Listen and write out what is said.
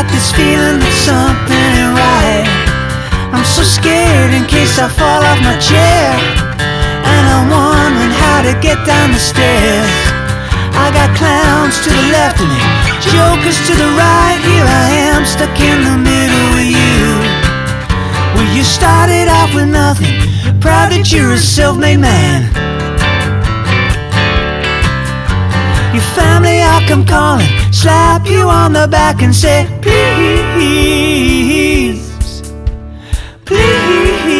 this feeling that something ain't right. I'm so scared in case I fall off my chair, and I'm wondering how to get down the stairs. I got clowns to the left of me, jokers to the right. Here I am, stuck in the middle with you. Well, you started off with nothing, proud that you're a self-made man. Your family I'll come calling, slap you on the back and say, please, please.